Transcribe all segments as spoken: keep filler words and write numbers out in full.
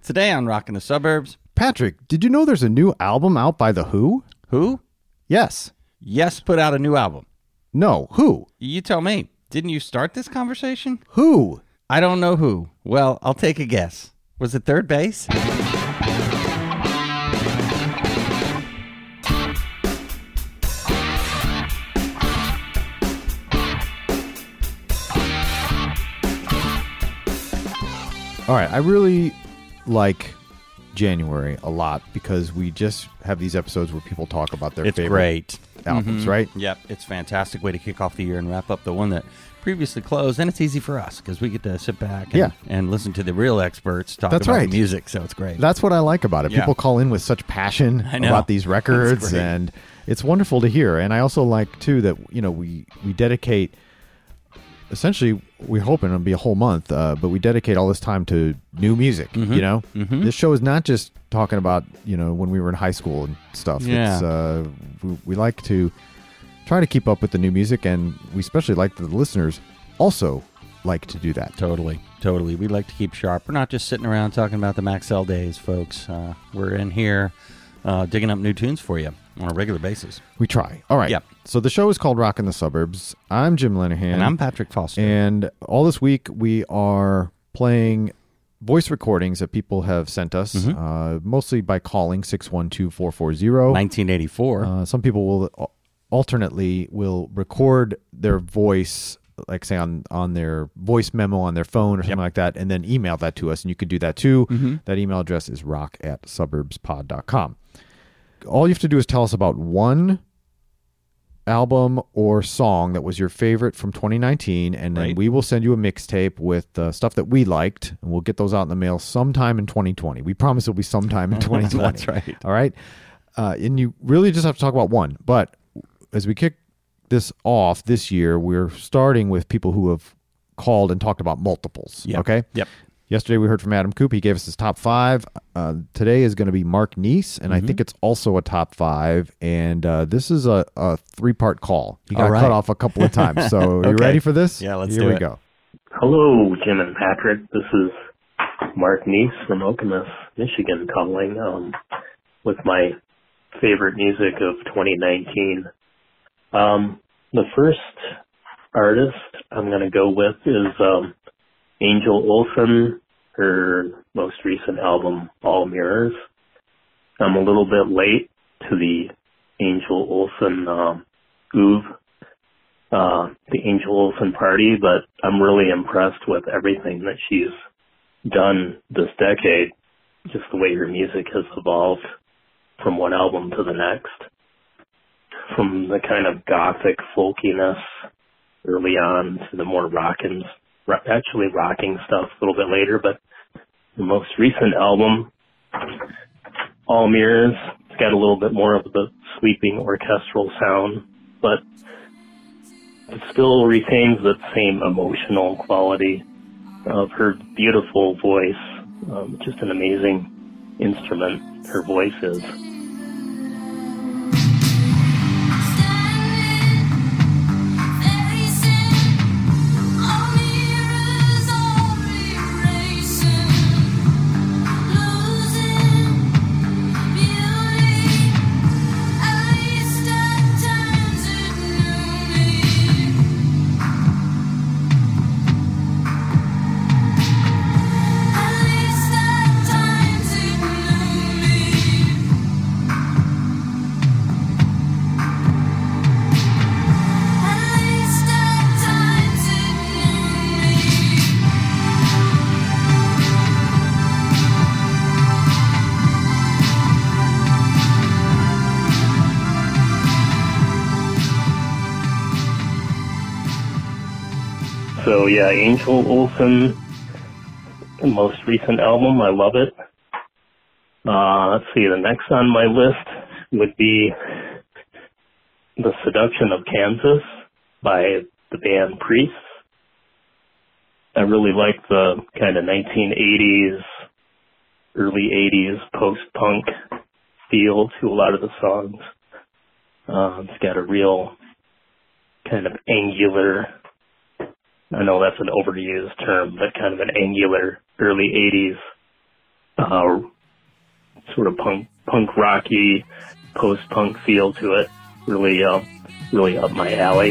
Today on Rockin' the Suburbs. Patrick, did you know there's a new album out by The Who? Who? Yes. Yes, put out a new album. No, who? You tell me. Didn't you start this conversation? Who? I don't know who. Well, I'll take a guess. Was it Third Base? All right, I really like January a lot because we just have these episodes where people talk about their it's favorite great. albums, Mm-hmm. right? Yep, it's a fantastic way to kick off the year and wrap up the one that previously closed, and it's easy for us because we get to sit back and, Yeah. and listen to the real experts talk That's about right. music, so it's great. That's what I like about it. Yeah. People call in with such passion I know. about these records, That's great. and it's wonderful to hear. And I also like, too, that, you know, we, we dedicate, essentially, we're hoping it'll be a whole month, uh, but we dedicate all this time to new music, Mhm. you know? Mhm. This show is not just talking about, you know, when we were in high school and stuff. Yeah. It's, uh, we, we like to try to keep up with the new music, and we especially like the listeners also like to do that. Totally, totally. We like to keep sharp. We're not just sitting around talking about the Maxell days, folks. Uh, we're in here uh, digging up new tunes for you on a regular basis. We try. All right. Yep. So the show is called Rockin' the Suburbs. I'm Jim Lenahan. And I'm Patrick Foster. And all this week we are playing voice recordings that people have sent us, Mhm. uh, mostly by calling six one two, four four zero. nineteen eighty-four. Uh, some people will al- alternately will record their voice, like say on, on their voice memo on their phone or something Yep. like that, and then email that to us. And you could do that too. Mhm. That email address is rock at suburbspod dot com. All you have to do is tell us about one album or song that was your favorite from twenty nineteen, and then Right. we will send you a mixtape with uh, stuff that we liked, and we'll get those out in the mail sometime in twenty twenty. We promise it'll be sometime in twenty twenty. That's right. All right? Uh, and you really just have to talk about one. But as we kick this off this year, we're starting with people who have called and talked about multiples. Yep. Okay? Yep. Yesterday we heard from Adam Coop. He gave us his top five. Uh, today is going to be Mark Neese, and I Mhm. think it's also a top five. And uh, this is a, a three-part call. He got All right. cut off a couple of times. So are you Okay. ready for this? Yeah, let's Here do we it. go. Hello, Jim and Patrick. This is Mark Neese from Okemos, Michigan, calling um, with my favorite music of twenty nineteen. Um, the first artist I'm going to go with is um, Angel Olsen, her most recent album, All Mirrors. I'm a little bit late to the Angel Olsen um, Oov, uh, the Angel Olsen party, but I'm really impressed with everything that she's done this decade, just the way her music has evolved from one album to the next. From the kind of gothic folkiness early on to the more rockin', ro- actually rocking stuff a little bit later, but the most recent album, All Mirrors, it's got a little bit more of the sweeping orchestral sound, but it still retains that same emotional quality of her beautiful voice. Um, just an amazing instrument her voice is. So yeah, Angel Olsen, the most recent album, I love it. Uh, let's see, the next on my list would be The Seduction of Kansas by the band Priests. I really like the kind of nineteen eighties, early eighties post-punk feel to a lot of the songs. Uh, it's got a real kind of angular, I know that's an overused term, but kind of an angular early eighties uh, sort of punk, punk rocky, post-punk feel to it. Really, uh, really up my alley.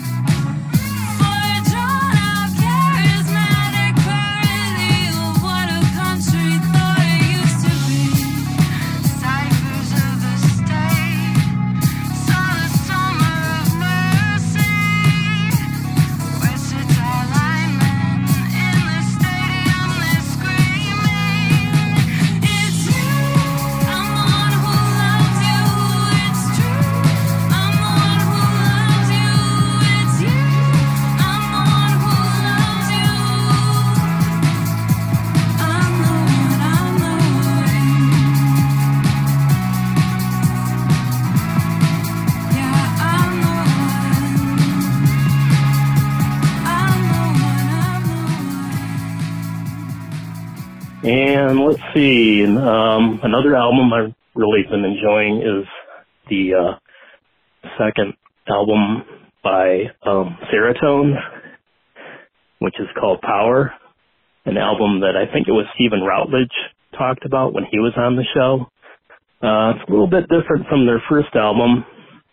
And let's see, um, another album I've really been enjoying is the uh, second album by um, Serotones, which is called Power, an album that I think it was Stephen Routledge talked about when he was on the show. Uh, it's a little bit different from their first album.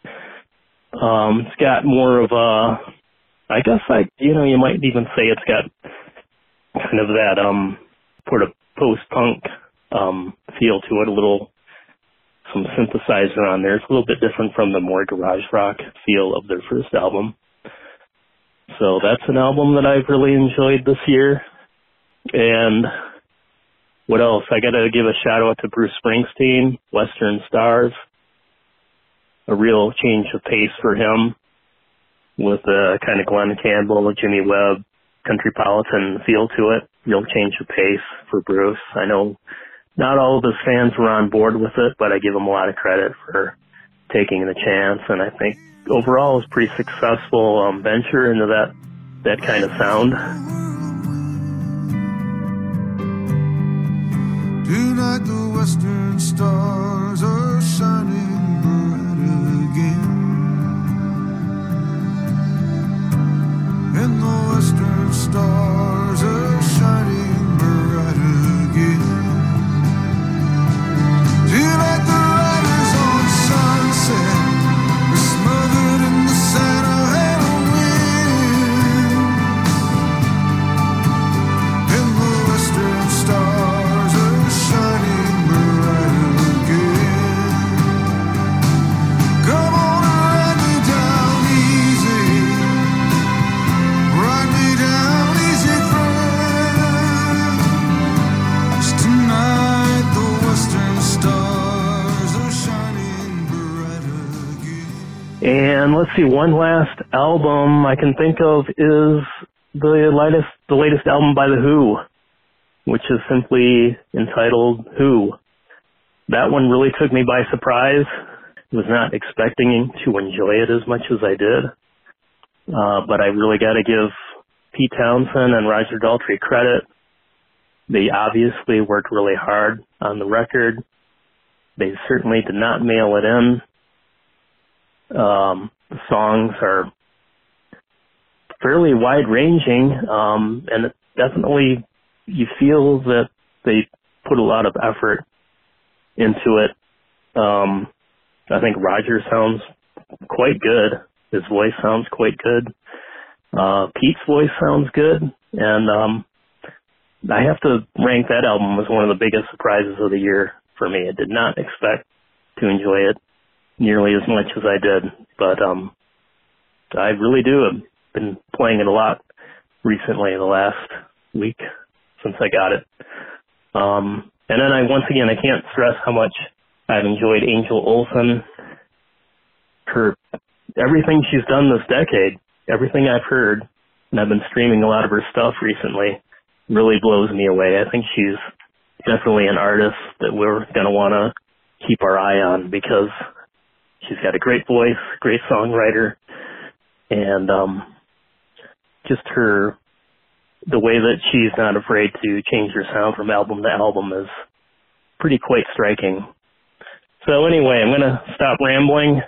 Um, it's got more of a, I guess, like, you know, you might even say it's got kind of that um, sort of post-punk um, feel to it, a little, some synthesizer on there. It's a little bit different from the more garage rock feel of their first album. So that's an album that I've really enjoyed this year. And what else? I got to give a shout out to Bruce Springsteen, Western Stars. A real change of pace for him with a kind of Glenn Campbell, Jimmy Webb, countrypolitan feel to it. Real change of pace for Bruce. I know not all of his fans were on board with it, but I give him a lot of credit for taking the chance. And I think overall it was a pretty successful um, venture into that, that kind of sound. Tonight the western stars are shining bright again, and the western stars are shining bright again. Tonight the riders on sunset are smothered in the Santa Ana wind, and the western stars are shining bright again. Come on and ride me down easy, ride me down easy, friend. 'Cause tonight the western stars are shining bright again. And let's see, one last album I can think of is the latest, the latest album by The Who, which is simply entitled Who. That one really took me by surprise. Was not expecting to enjoy it as much as I did. Uh, but I really got to give Pete Townsend and Roger Daltrey credit. They obviously worked really hard on the record. They certainly did not mail it in. Um, the songs are fairly wide-ranging, um, and it definitely you feel that they put a lot of effort into it. Um, I think Roger sounds quite good. His voice sounds quite good. Uh, Pete's voice sounds good. And um, I have to rank that album as one of the biggest surprises of the year for me. I did not expect to enjoy it nearly as much as I did. But um, I really do. I've been playing it a lot recently, the last week since I got it. Um, and then I, once again, I can't stress how much I've enjoyed Angel Olsen. Her, everything she's done this decade, everything I've heard, and I've been streaming a lot of her stuff recently, really blows me away. I think she's definitely an artist that we're going to want to keep our eye on because she's got a great voice, great songwriter, and um, just her, the way that she's not afraid to change her sound from album to album is pretty quite striking. So anyway, I'm going to stop rambling,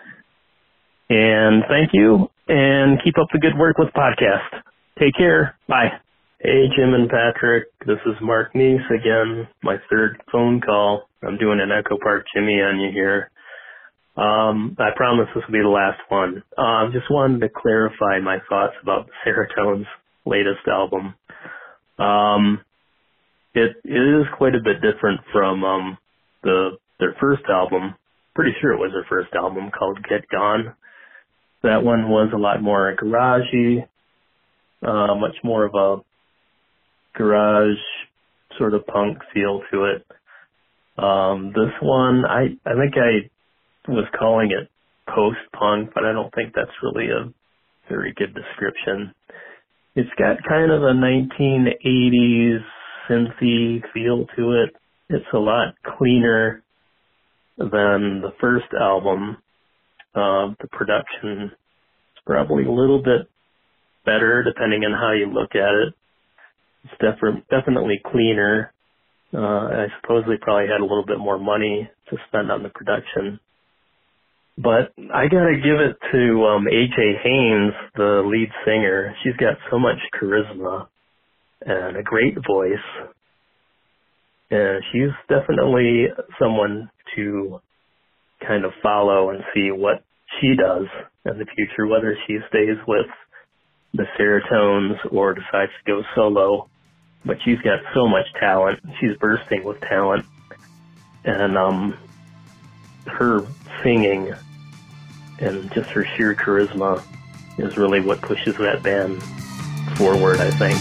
and thank you, and keep up the good work with the podcast. Take care. Bye. Hey, Jim and Patrick. This is Mark Neese again. My third phone call. I'm doing an Echo Park Jimmy on you here. Um, I promise this will be the last one. I uh, just wanted to clarify my thoughts about the Seratones' latest album. Um, it, it is quite a bit different from um, the their first album. Pretty sure it was their first album called Get Gone. That one was a lot more garagey, uh, much more of a garage sort of punk feel to it. Um, this one, I, I think I was calling it post-punk, but I don't think that's really a very good description. It's got kind of a nineteen eighties synthy feel to it. It's a lot cleaner than the first album. Uh, the production is probably a little bit better depending on how you look at it. It's def- definitely cleaner. Uh, I suppose they probably had a little bit more money to spend on the production. But I gotta give it to um, A J Haynes, the lead singer. She's got so much charisma and a great voice. And she's definitely someone to kind of follow and see what she does in the future, whether she stays with the Seratones or decides to go solo. But she's got so much talent. She's bursting with talent. And um, her singing and just her sheer charisma is really what pushes that band forward, I think.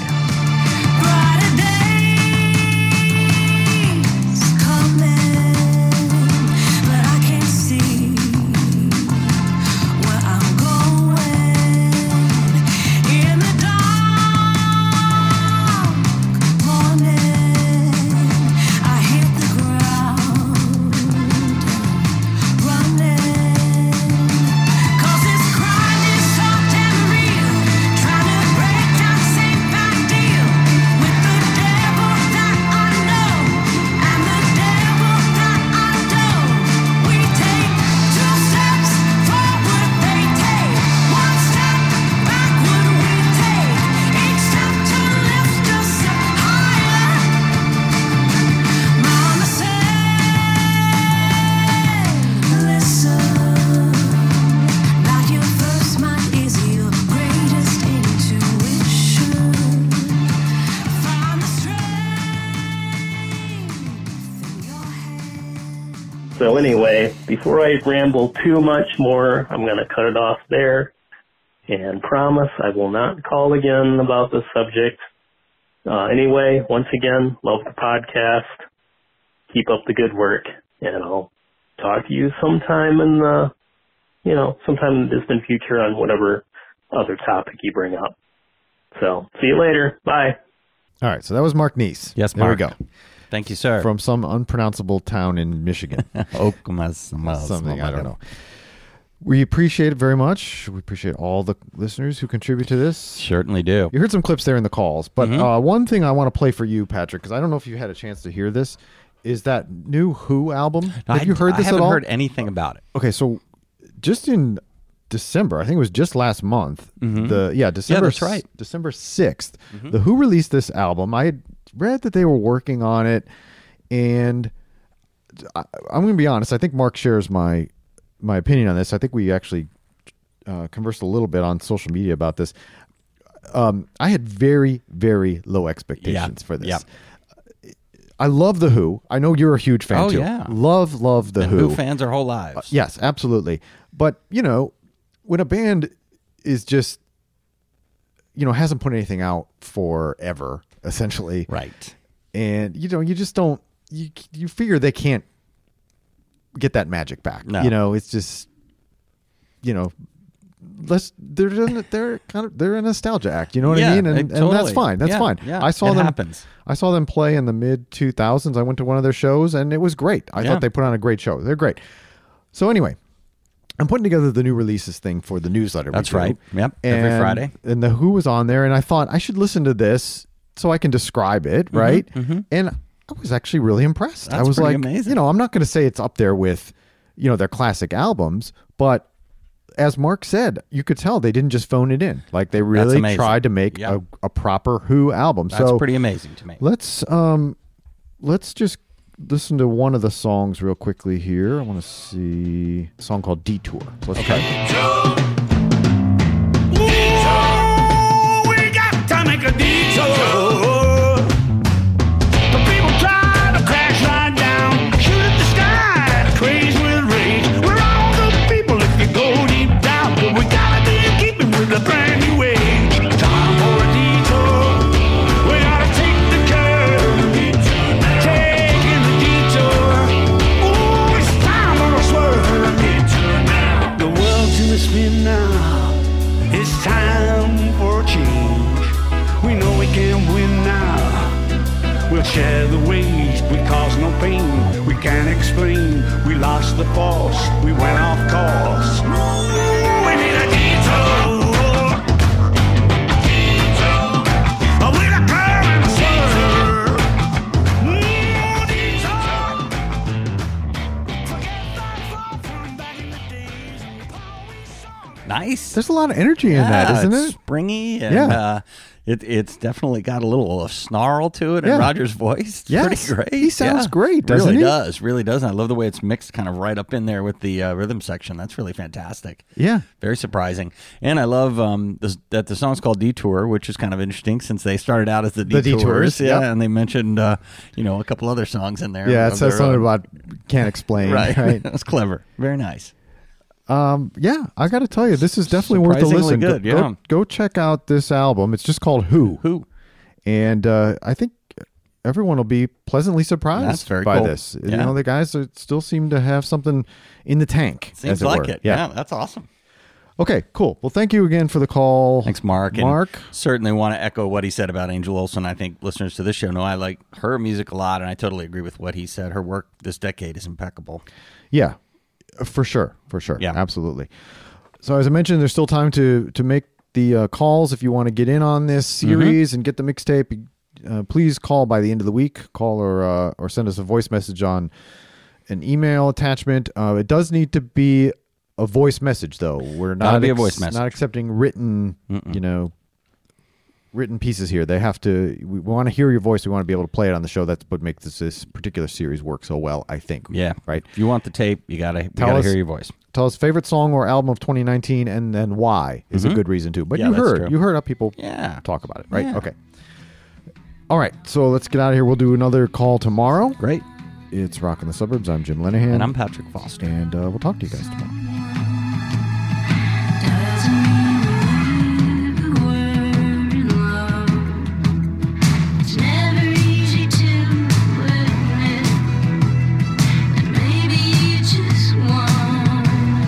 So anyway, before I ramble too much more, I'm going to cut it off there and promise I will not call again about this subject. Uh, anyway, once again, love the podcast. Keep up the good work, and I'll talk to you sometime in the, you know, sometime in the distant future on whatever other topic you bring up. So, see you later. Bye. All right, so that was Mark Neese. Yes, there Mark. we go. Thank you, sir. From some unpronounceable town in Michigan. Oklahoma. Something, I don't know. We appreciate it very much. We appreciate all the listeners who contribute to this. Certainly do. You heard some clips there in the calls, but Mm-hmm. uh, one thing I want to play for you, Patrick, because I don't know if you had a chance to hear this, is that new Who album. Have I, you heard this I haven't at all? heard anything about it. Okay, so just in December, I think it was just last month. The yeah, December. that's right. December sixth. The Who released this album. I had read that they were working on it, and I, I'm going to be honest. I think Mark shares my my opinion on this. I think we actually uh, conversed a little bit on social media about this. Um, I had very, very low expectations Yeah. for this. Yeah. I love the Who. I know you're a huge fan Oh, too. yeah. Love, love the And Who. Who fans our whole lives. Uh, yes, absolutely. But, you know, when a band is just, you know, hasn't put anything out forever, essentially. Right. And, you know, you just don't, you you figure they can't get that magic back. No. You know, it's just, you know, let's, they're, in- they're kind of, they're a nostalgia act. You know what Yeah, I mean? And, it- and that's totally. fine. That's Yeah, fine. yeah, I saw it them, happens. I saw them play in the mid two thousands. I went to one of their shows and it was great. I Yeah. thought they put on a great show. They're great. So anyway, I'm putting together the new releases thing for the newsletter. we That's do. right. Yep. Every And- Friday. And the Who was on there, and I thought I should listen to this so I can describe it, right? And I was actually really impressed. I That's was pretty like, amazing. you know, I'm not going to say it's up there with, you know, their classic albums, but as Mark said, you could tell they didn't just phone it in. Like they really amazing. tried to make Yeah. a, a proper Who album. That's so pretty amazing to me. let's um, let's just listen to one of the songs real quickly here. I want to see a song called Detour. So let's try it. Ooh, we got to make a detour. The people try to crash right down, shoot at the sky, crazy with rage. We're all the people if you go deep down, but we gotta be in keeping with the brand new age. Time for a detour. We gotta take the curve, taking the detour. Ooh, it's time for a swerve. The world's in a spin now. It's time for a change. We know we can win now. We'll share the waste. We cause no pain. We can't explain. We lost the force. We went off course. We need a detour. Detour. With a curve and a swerve. Mm, detour. Forget that fall from back in the days when we always saw. Nice. There's a lot of energy in Yeah, that, isn't it's it? springy, and Yeah. uh, it, it's definitely got a little snarl to it Yeah. in Roger's voice. It's Yes. pretty great. He sounds Yeah. great, doesn't really he? does, really does. And I love the way it's mixed kind of right up in there with the uh, rhythm section. That's really fantastic. Yeah. Very surprising. And I love um, this, that the song's called Detour, which is kind of interesting since they started out as the The Detours. Detours, yeah, yep. and they mentioned, uh, you know, a couple other songs in there. Yeah, it of says their something own. about can't explain. Right. Right. That's clever. Very nice. Um, yeah, I got to tell you, this is definitely worth a Surprisingly listen. good, go, yeah. go, go check out this album. It's just called Who. Who? And uh, I think everyone will be pleasantly surprised That's very by cool. this. You Yeah. know, the guys are, still seem to have something in the tank. Seems as it like were. it. Yeah. that's awesome. Okay, cool. Well, thank you again for the call. Thanks, Mark. And Mark. certainly want to echo what he said about Angel Olsen. I think listeners to this show know I like her music a lot, and I totally agree with what he said. Her work this decade is impeccable. Yeah, for sure. For sure. Yeah. Absolutely. So as I mentioned, there's still time to, to make the uh, calls if you want to get in on this series and get the mixtape. Uh, please call by the end of the week. Call or uh, or send us a voice message on an email attachment. Uh, it does need to be a voice message, though. We're not Gotta be a voice message. not accepting written, you know, written pieces here. They have to. We want to hear your voice. We want to be able to play it on the show. That's what makes this, this particular series work so well, I think. Yeah. Right. If you want the tape, you gotta you Tell gotta us- hear your voice. Tell us favorite song or album of twenty nineteen, and then why is a good reason too. But Yeah, you that's heard true. you heard how people Yeah. talk about it, right? Yeah. Okay. All right, so let's get out of here. We'll do another call tomorrow. Great. It's Rockin' the Suburbs. I'm Jim Lenahan, And I'm Patrick Foster. and uh, we'll talk to you guys tomorrow. Doesn't mean the word in love. It's never easy to admit that maybe you just want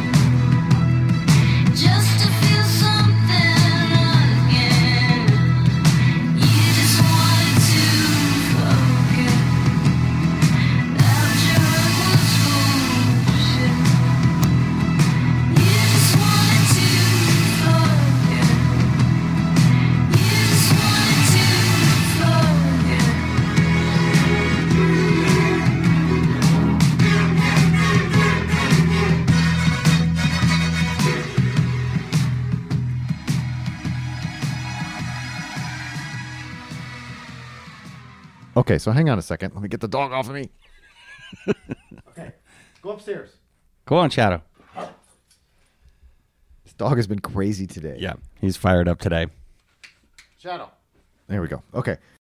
just to feel something again. You just wanted to forget that your heart was full of shit. You just wanted to forget. You just wanted to forget. Okay, so hang on a second. Let me get the dog off of me. Okay, go upstairs. Go on, Shadow. This dog has been crazy today. Yeah. He's fired up today. Shadow. There we go. Okay.